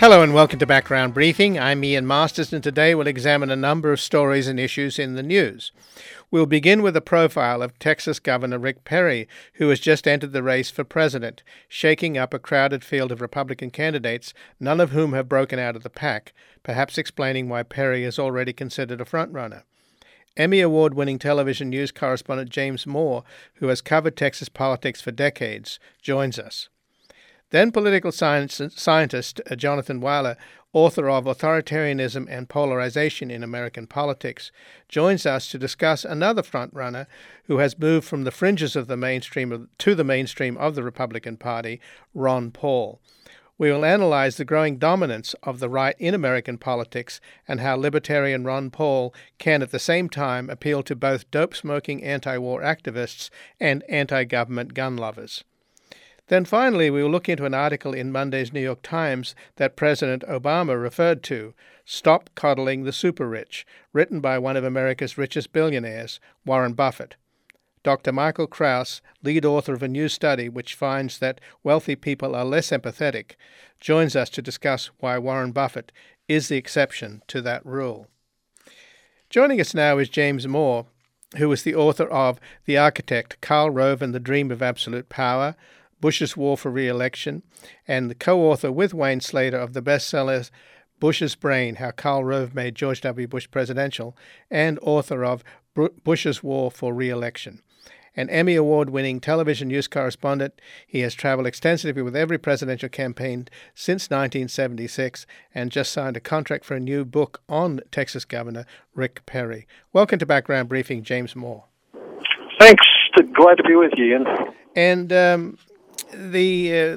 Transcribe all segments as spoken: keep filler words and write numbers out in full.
Hello and welcome to Background Briefing. I'm Ian Masters, and today we'll examine a number of stories and issues in the news. We'll begin with a profile of Texas Governor Rick Perry, who has just entered the race for president, shaking up a crowded field of Republican candidates, none of whom have broken out of the pack, perhaps explaining why Perry is already considered a frontrunner. Emmy Award-winning television news correspondent James Moore, who has covered Texas politics for decades, joins us. Then political science, scientist Jonathan Weiler, author of Authoritarianism and Polarization in American Politics, joins us to discuss another frontrunner who has moved from the fringes of the mainstream of, to the mainstream of the Republican Party, Ron Paul. We will analyze the growing dominance of the right in American politics and how libertarian Ron Paul can at the same time appeal to both dope-smoking anti-war activists and anti-government gun lovers. Then finally, we will look into an article in Monday's New York Times that President Obama referred to, Stop Coddling the Super Rich, written by one of America's richest billionaires, Warren Buffett. Doctor Michael Krauss, lead author of a new study which finds that wealthy people are less empathetic, joins us to discuss why Warren Buffett is the exception to that rule. Joining us now is James Moore, who is the author of The Architect, Karl Rove and the Dream of Absolute Power, Bush's War for Re-Election, and the co-author with Wayne Slater of the bestsellers Bush's Brain, How Karl Rove Made George W. Bush Presidential, and author of Bush's War for Re-Election. An Emmy Award-winning television news correspondent, he has traveled extensively with every presidential campaign since nineteen seventy-six and just signed a contract for a new book on Texas Governor Rick Perry. Welcome to Background Briefing, James Moore. Thanks. Glad to be with you, Ian. And um, the uh,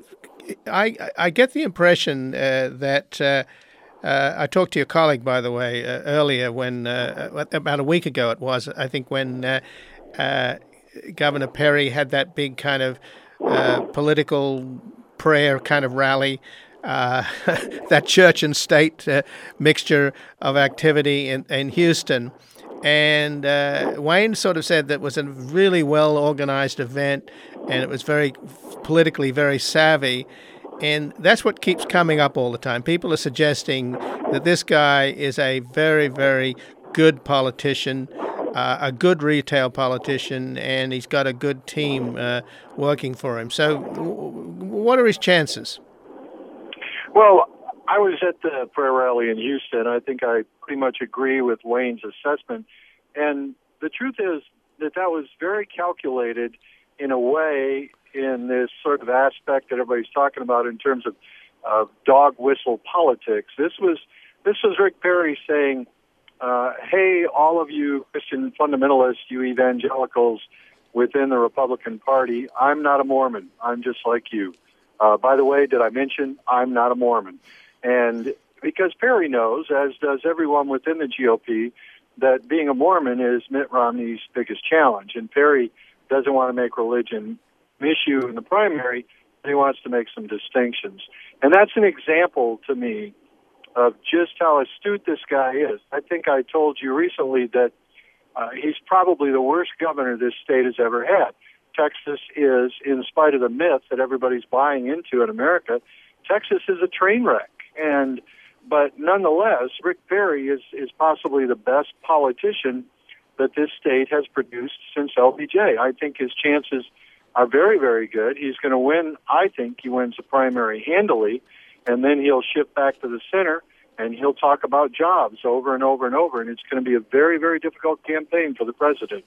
I I get the impression uh, that uh, uh, I talked to your colleague, by the way, uh, earlier when uh, about a week ago it was, I think, when uh, uh, Governor Perry had that big kind of uh, political prayer kind of rally, uh, that church and state uh, mixture of activity in, in Houston. And uh, Wayne sort of said that it was a really well-organized event, and it was very politically very savvy. And that's what keeps coming up all the time. People are suggesting that this guy is a very, very good politician, uh, a good retail politician, and he's got a good team uh, working for him. So w- what are his chances? Well, I was at the prayer rally in Houston. I think I pretty much agree with Wayne's assessment. And the truth is that that was very calculated in a way in this sort of aspect that everybody's talking about in terms of uh, dog whistle politics. This was this was Rick Perry saying, uh, hey, all of you Christian fundamentalists, you evangelicals within the Republican Party, I'm not a Mormon. I'm just like you. Uh, by the way, did I mention I'm not a Mormon? And because Perry knows, as does everyone within the G O P, that being a Mormon is Mitt Romney's biggest challenge. And Perry doesn't want to make religion an issue in the primary, but he wants to make some distinctions. And that's an example to me of just how astute this guy is. I think I told you recently that uh, he's probably the worst governor this state has ever had. Texas is, in spite of the myth that everybody's buying into in America, Texas is a train wreck. And but nonetheless, Rick Perry is, is possibly the best politician that this state has produced since L B J. I think his chances are very, very good. He's going to win. I think he wins the primary handily, and then he'll shift back to the center, and he'll talk about jobs over and over and over, and it's going to be a very, very difficult campaign for the president.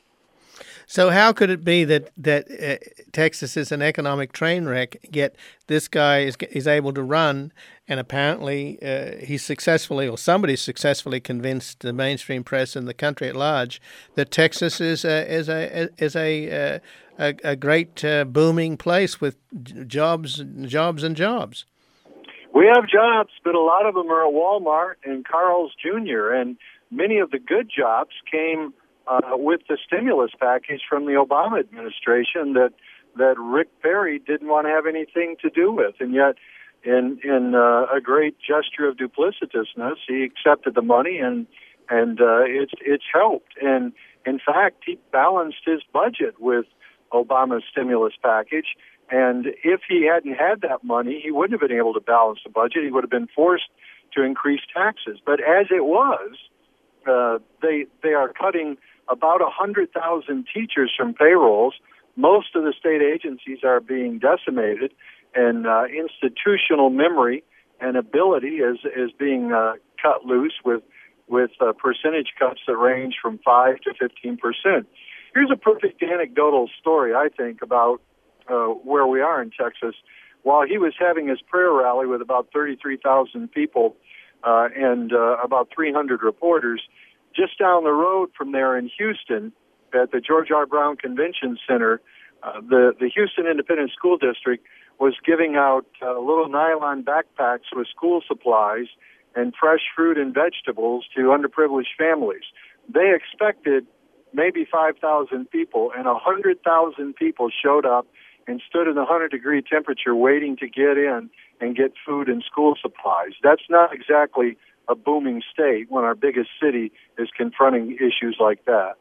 So how could it be that that uh, Texas is an economic train wreck, yet this guy is is able to run, and apparently uh, he's successfully, or somebody successfully convinced the mainstream press and the country at large that Texas is a, is a is a uh, a, a great uh, booming place with jobs, jobs, and jobs. We have jobs, but a lot of them are at Walmart and Carl's Junior, and many of the good jobs came Uh, with the stimulus package from the Obama administration that that Rick Perry didn't want to have anything to do with, and yet, in in uh, a great gesture of duplicitousness, he accepted the money, and and uh, it's it's helped. And in fact, he balanced his budget with Obama's stimulus package, And if he hadn't had that money, he wouldn't have been able to balance the budget. He would have been forced to increase taxes. But as it was, uh, they they are cutting about one hundred thousand teachers from payrolls. Most of the state agencies are being decimated, and uh, institutional memory and ability is is being uh, cut loose with with uh, percentage cuts that range from five to fifteen percent. Here's a perfect anecdotal story, I think, about uh, where we are in Texas. While he was having his prayer rally with about thirty-three thousand people uh, and uh, about three hundred reporters, just down the road from there in Houston at the George R. Brown Convention Center, uh, the, the Houston Independent School District was giving out uh, little nylon backpacks with school supplies and fresh fruit and vegetables to underprivileged families. They expected maybe five thousand people, and one hundred thousand people showed up and stood in the one hundred degree temperature waiting to get in and get food and school supplies. That's not exactly a booming state when our biggest city is confronting issues like that.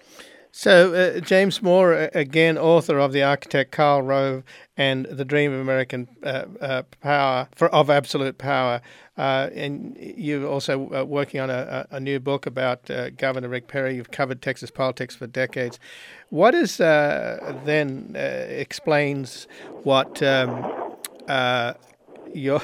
So, uh, James Moore, again, author of The Architect Karl Rove and The Dream of American uh, uh, Power, for, of Absolute Power, uh, and you're also uh, working on a, a new book about uh, Governor Rick Perry. You've covered Texas politics for decades. What is uh, then uh, explains what um, uh, Your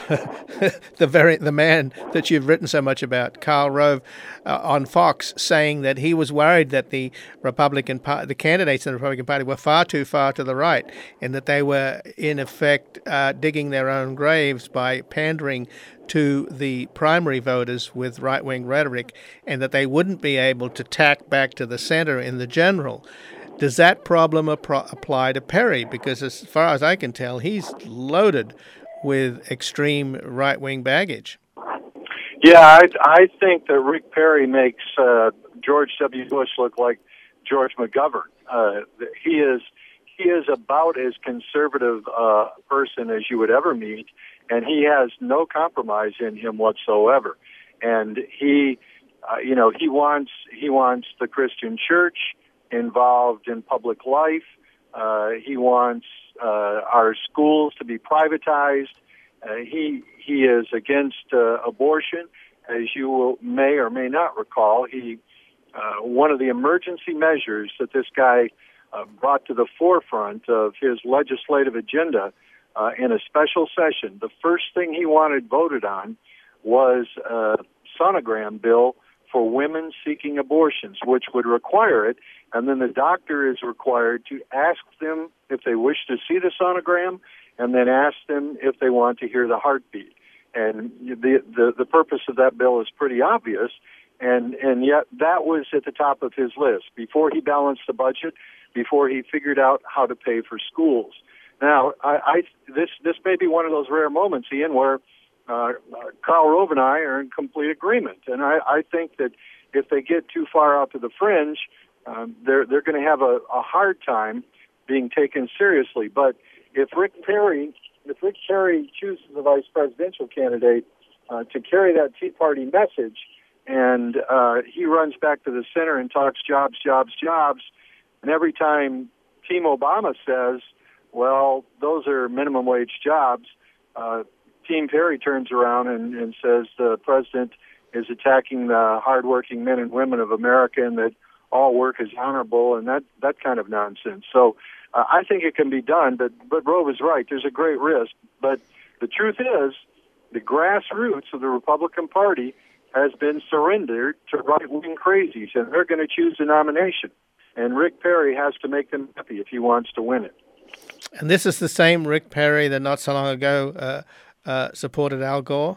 the very the man that you've written so much about, Karl Rove, uh, on Fox, saying that he was worried that the Republican Party, the candidates in the Republican Party, were far too far to the right, and that they were in effect uh, digging their own graves by pandering to the primary voters with right-wing rhetoric, and that they wouldn't be able to tack back to the center in the general. Does that problem ap- apply to Perry? Because as far as I can tell, he's loaded with extreme right-wing baggage. Yeah, I, I think that Rick Perry makes uh, George W. Bush look like George McGovern. Uh, he is he is about as conservative a person as you would ever meet, and he has no compromise in him whatsoever. And he, uh, you know, he wants he wants the Christian church involved in public life. Uh, he wants uh, our schools to be privatized. Uh, he he is against uh, abortion, as you will, may or may not recall. He uh, one of the emergency measures that this guy uh, brought to the forefront of his legislative agenda uh, in a special session. The first thing he wanted voted on was a sonogram bill for women seeking abortions, which would require it, and then the doctor is required to ask them if they wish to see the sonogram, and then ask them if they want to hear the heartbeat. And the the, the purpose of that bill is pretty obvious, and, and yet that was at the top of his list before he balanced the budget, before he figured out how to pay for schools. Now, I, I this this may be one of those rare moments, Ian, where Uh, Karl Rove and I are in complete agreement, and I, I think that if they get too far out to the fringe, um, they're they're going to have a, a hard time being taken seriously. But if Rick Perry, if Rick Perry chooses a vice presidential candidate uh, to carry that Tea Party message, and uh, he runs back to the center and talks jobs, jobs, jobs, and every time Team Obama says, "Well, those are minimum wage jobs," Uh, Team Perry turns around and, and says the president is attacking the hardworking men and women of America and that all work is honorable and that, that kind of nonsense. So uh, I think it can be done, but, but Rove is right. There's a great risk. But the truth is the grassroots of the Republican Party has been surrendered to right-wing crazies, and they're going to choose the nomination. And Rick Perry has to make them happy if he wants to win it. And this is the same Rick Perry that not so long ago uh, Uh, supported Al Gore?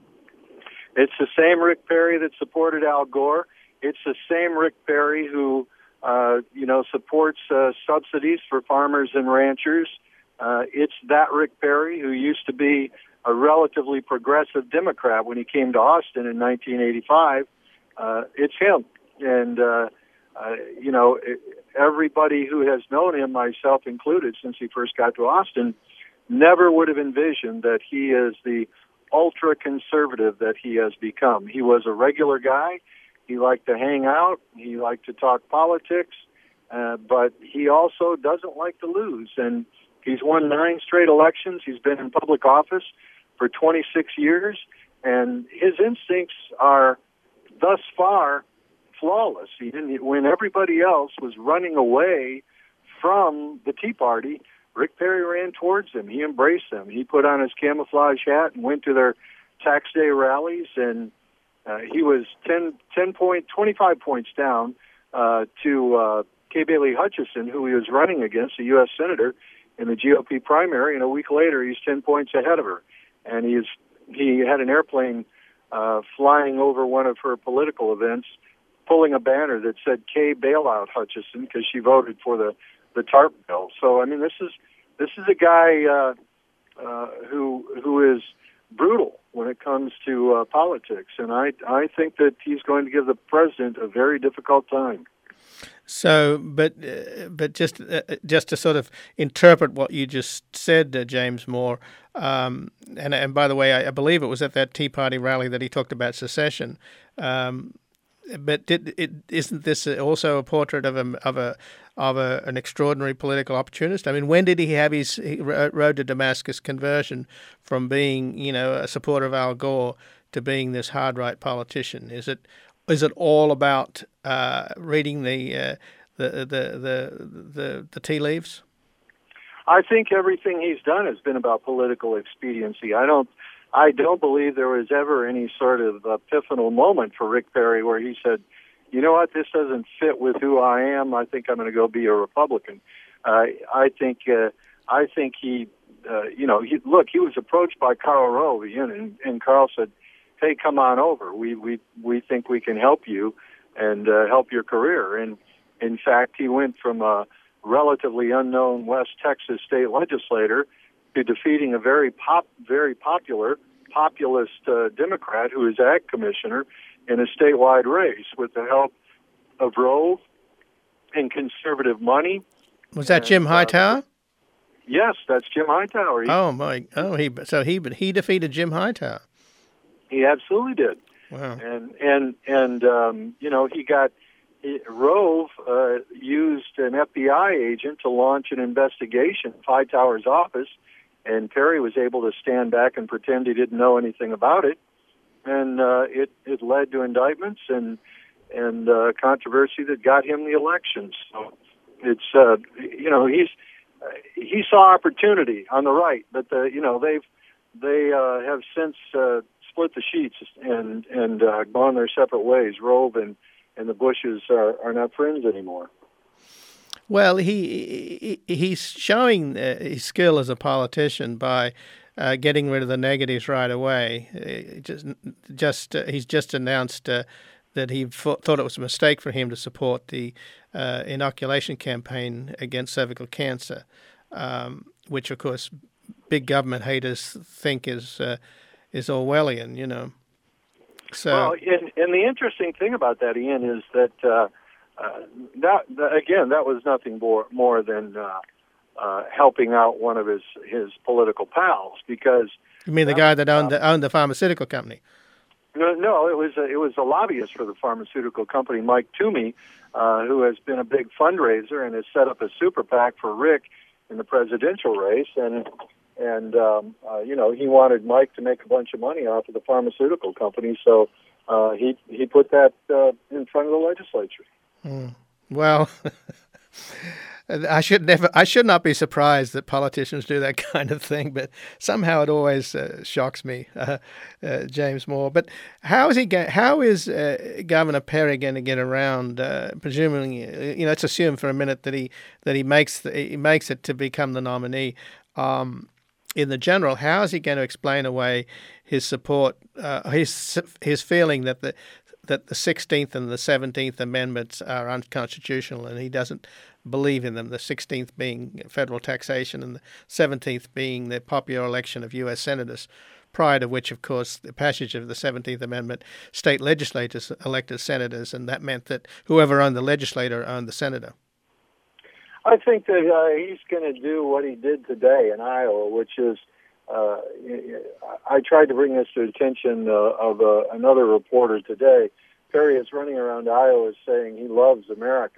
It's the same Rick Perry that supported Al Gore. It's the same Rick Perry who, uh, you know, supports uh, subsidies for farmers and ranchers. Uh, it's that Rick Perry who used to be a relatively progressive Democrat when he came to Austin in nineteen eighty-five. Uh, it's him. And, uh, uh, you know, everybody who has known him, myself included, since he first got to Austin, never would have envisioned that he is the ultra-conservative that he has become. He was a regular guy. He liked to hang out. He liked to talk politics. Uh, but he also doesn't like to lose. And He's won nine straight elections. He's been in public office for twenty-six years, and his instincts are thus far flawless. He didn't, when everybody else was running away from the Tea Party, Rick Perry ran towards them. He embraced them. He put on his camouflage hat and went to their tax day rallies, and uh, he was ten, ten point, twenty-five points down uh, to uh, Kay Bailey Hutchison, who he was running against, a U S senator, in the G O P primary, and a week later he's ten points ahead of her. And he is, he had an airplane uh, flying over one of her political events, pulling a banner that said Kay Bailout Hutchison because she voted for the, the TARP bill. So, I mean, this is this is a guy uh, uh, who who is brutal when it comes to uh, politics, and I I think that he's going to give the president a very difficult time. So, but uh, but just uh, just to sort of interpret what you just said, uh, James Moore, um, and and by the way, I, I believe it was at that Tea Party rally that he talked about secession. Um, but did it isn't this also a portrait of a of a of a, an extraordinary political opportunist? I mean, when did he have his road to Damascus conversion from being, you know, a supporter of Al Gore to being this hard right politician? Is it Is it all about uh, reading the, uh, the, the the the the tea leaves? I think everything he's done has been about political expediency. I don't, I don't believe there was ever any sort of epiphanal moment for Rick Perry where he said, "You know what? This doesn't fit with who I am. I think I'm going to go be a Republican." Uh, I think, uh, I think he, uh, you know, he, look, he was approached by Karl Rove, and, and Karl said, "Hey, come on over. We we we think we can help you and uh, help your career." And in fact, he went from a relatively unknown West Texas state legislator to defeating a very pop, very popular populist uh, Democrat who is ag commissioner in a statewide race with the help of Rove and conservative money. Was that and, Jim Hightower? Uh, yes, that's Jim Hightower. He, oh my! Oh, he so he he defeated Jim Hightower. He absolutely did. Wow. And and and um, you know, he got he, Rove uh, used an F B I agent to launch an investigation of Hightower's office, and Perry was able to stand back and pretend he didn't know anything about it, and uh, it it led to indictments and and uh, controversy that got him the election. So it's uh, you know he's uh, he saw opportunity on the right, but the, you know they've they uh, have since. Uh, split the sheets and and uh, gone their separate ways. Rove and, and the Bushes are, are not friends anymore. Well, he, he he's showing uh, his skill as a politician by uh, getting rid of the negatives right away. Uh, just just uh, he's just announced uh, that he thought it was a mistake for him to support the uh, inoculation campaign against cervical cancer, um, which of course big government haters think is. Uh, is Orwellian, you know. So, well, and, and the interesting thing about that, Ian, is that, uh, uh, that, that again, that was nothing more, more than uh, uh, helping out one of his, his political pals, because... You mean the guy that owned, uh, the, owned the pharmaceutical company? No, no, it was a, it was a lobbyist for the pharmaceutical company, Mike Toomey, uh, who has been a big fundraiser and has set up a super PAC for Rick in the presidential race, and... And, um, uh, you know, he wanted Mike to make a bunch of money off of the pharmaceutical company, so uh, he he put that uh, in front of the legislature. Mm. Well, I should never, I should not be surprised that politicians do that kind of thing, but somehow it always uh, shocks me, uh, uh, James Moore. But how is he? Go- how is uh, Governor Perry going to get around? Uh, presumably, you know, let's assume for a minute that he that he makes the, he makes it to become the nominee. Um, In the general, how is he going to explain away his support, uh, his his feeling that the that the sixteenth and the seventeenth Amendments are unconstitutional, and he doesn't believe in them? The sixteenth being federal taxation, and the seventeenth being the popular election of U S senators. Prior to which, of course, the passage of the seventeenth Amendment, state legislators elected senators, and that meant that whoever owned the legislator owned the senator. I think that uh, he's going to do what he did today in Iowa, which is, uh, I tried to bring this to the attention uh, of uh, another reporter today. Perry is running around Iowa saying he loves America.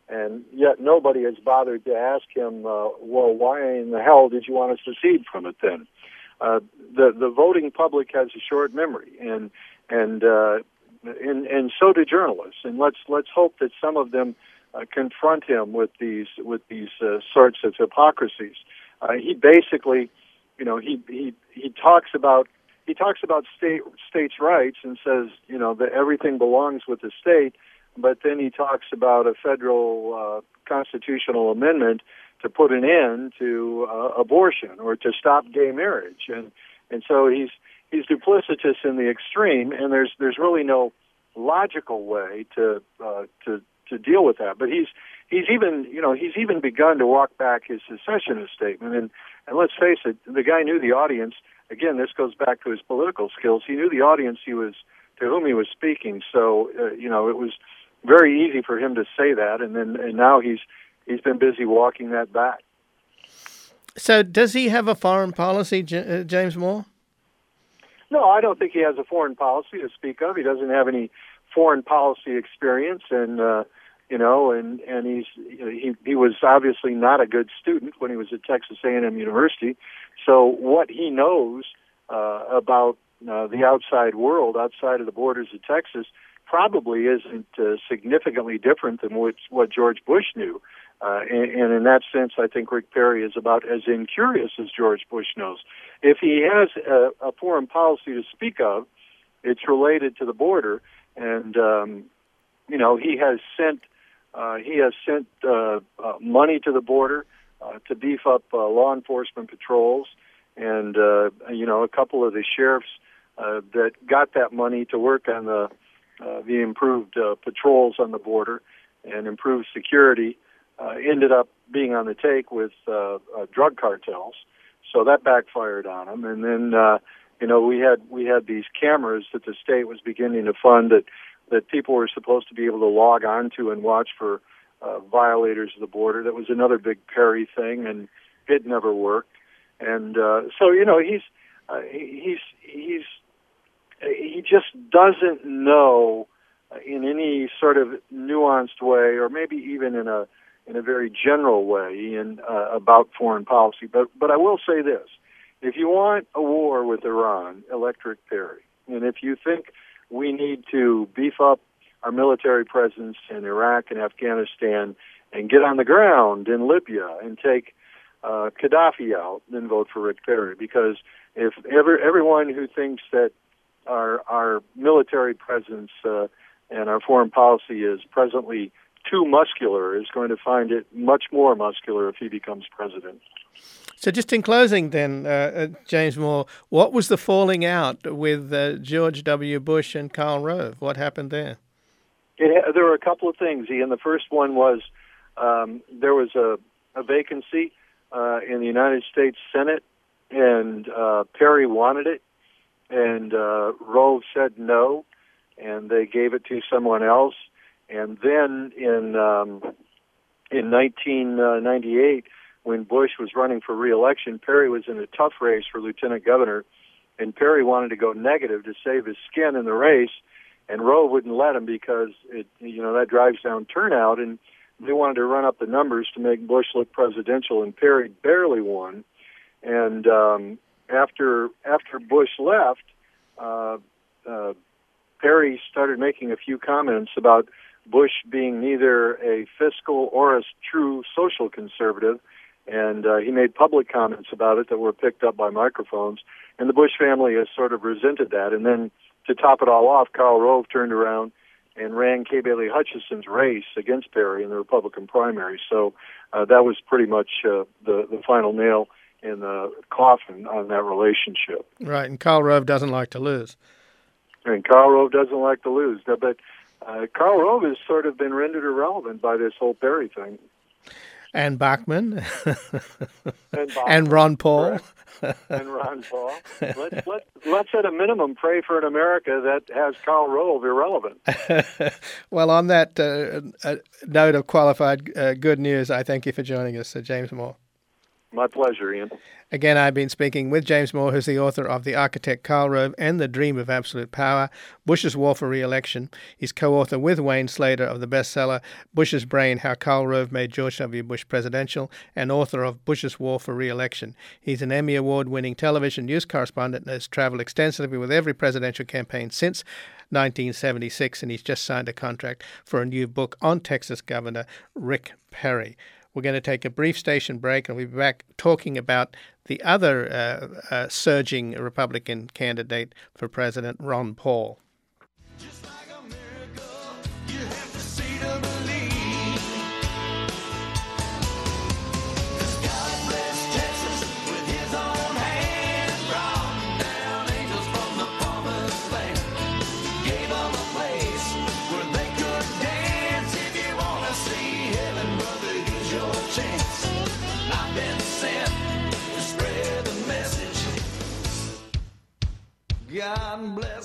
and yet nobody has bothered to ask him, uh, well, why in the hell did you want to secede from it then? Uh, the the voting public has a short memory, and and uh, and and so do journalists. And let's let's hope that some of them uh, confront him with these with these uh, sorts of hypocrisies. Uh, he basically, you know, he he he talks about he talks about state states' rights and says, you know, that everything belongs with the state. But then he talks about a federal uh, constitutional amendment to put an end to uh, abortion or to stop gay marriage, and and so he's he's duplicitous in the extreme, and there's there's really no logical way to uh, to to deal with that. But he's he's even you know he's even begun to walk back his secessionist statement, and and let's face it, the guy knew the audience. Again, this goes back to his political skills. He knew the audience he was to whom he was speaking, so uh, you know it was very easy for him to say that, and then and now he's he's been busy walking that back. So does he have a foreign policy, J- uh, James Moore? No, I don't think he has a foreign policy to speak of. He doesn't have any foreign policy experience, and uh, you know, and and he's he he was obviously not a good student when he was at Texas A and M University. So what he knows uh, about uh, the outside world, outside of the borders of Texas, probably isn't uh, significantly different than what, what George Bush knew. Uh, and, and in that sense, I think Rick Perry is about as incurious as George Bush knows. If he has a, a foreign policy to speak of, it's related to the border. And, um, you know, he has sent uh, he has sent uh, uh, money to the border uh, to beef up uh, law enforcement patrols. And, uh, you know, a couple of the sheriffs uh, that got that money to work on the Uh, the improved uh, patrols on the border and improved security uh, ended up being on the take with uh, uh, drug cartels, so that backfired on them. And then uh, you know we had we had these cameras that the state was beginning to fund that that people were supposed to be able to log onto and watch for uh, violators of the border. That was another big Perry thing, and it never worked. And uh, so you know he's uh, he's he's he just doesn't know in any sort of nuanced way, or maybe even in a in a very general way, in uh, about foreign policy. But but I will say this: if you want a war with Iran, elect Rick Perry. And if you think we need to beef up our military presence in Iraq and Afghanistan and get on the ground in Libya and take uh, Gaddafi out, then vote for Rick Perry. Because if ever everyone who thinks that Our, our military presence uh, and our foreign policy is presently too muscular is going to find it much more muscular if he becomes president. So just in closing then, uh, uh, James Moore, what was the falling out with uh, George W. Bush and Karl Rove? What happened there? It, there were a couple of things, Ian. The first one was um, there was a, a vacancy uh, in the United States Senate, and uh, Perry wanted it. And uh, Rove said no, and they gave it to someone else. And then in um, in nineteen ninety-eight, when Bush was running for re-election, Perry was in a tough race for lieutenant governor, and Perry wanted to go negative to save his skin in the race, and Rove wouldn't let him because it, you know, that drives down turnout, and they wanted to run up the numbers to make Bush look presidential, and Perry barely won. And um, After after Bush left, uh, uh, Perry started making a few comments about Bush being neither a fiscal or a true social conservative, and uh, he made public comments about it that were picked up by microphones. And the Bush family has sort of resented that. And then to top it all off, Karl Rove turned around and ran Kay Bailey Hutchison's race against Perry in the Republican primary. So uh, that was pretty much uh, the the final nail in the coffin on that relationship. Right, and Karl Rove doesn't like to lose. And Karl Rove doesn't like to lose. But uh, Karl Rove has sort of been rendered irrelevant by this whole Perry thing. And Bachmann. and, Bachmann, and Ron Paul. and Ron Paul. Let's, let, let's at a minimum pray for an America that has Karl Rove irrelevant. Well, on that uh, uh, note of qualified uh, good news, I thank you for joining us, uh, James Moore. My pleasure, Ian. Again, I've been speaking with James Moore, who's the author of The Architect Karl Rove and The Dream of Absolute Power, Bush's War for Re-Election. He's co-author with Wayne Slater of the bestseller Bush's Brain, How Karl Rove Made George W. Bush Presidential, and author of Bush's War for Re-Election. He's an Emmy Award-winning television news correspondent and has traveled extensively with every presidential campaign since nineteen seventy-six, and he's just signed a contract for a new book on Texas Governor Rick Perry. We're going to take a brief station break, and we'll be back talking about the other uh, uh, surging Republican candidate for president, Ron Paul. Just like a miracle, you have to see to believe. 'Cause God bless Texas with his own hand, brought down angels from the promised land, gave them a place where they could dance. If you want to see heaven, brother, here's your chance. I've been sent to spread the message. God bless.